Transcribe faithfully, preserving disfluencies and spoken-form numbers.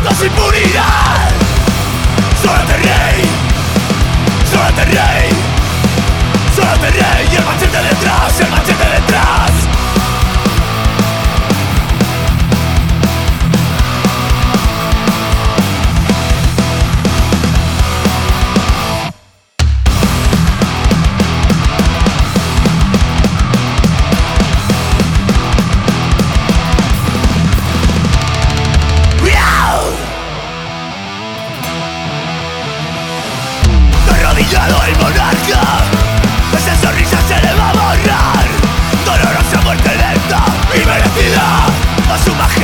todos impunidad. Solo te rey, solo te rey, solo te rey. Y el machete detrás, el machete detrás. Arrodillado el monarca, esa sonrisa se le va a borrar. Dolorosa muerte lenta y merecida a su majestad.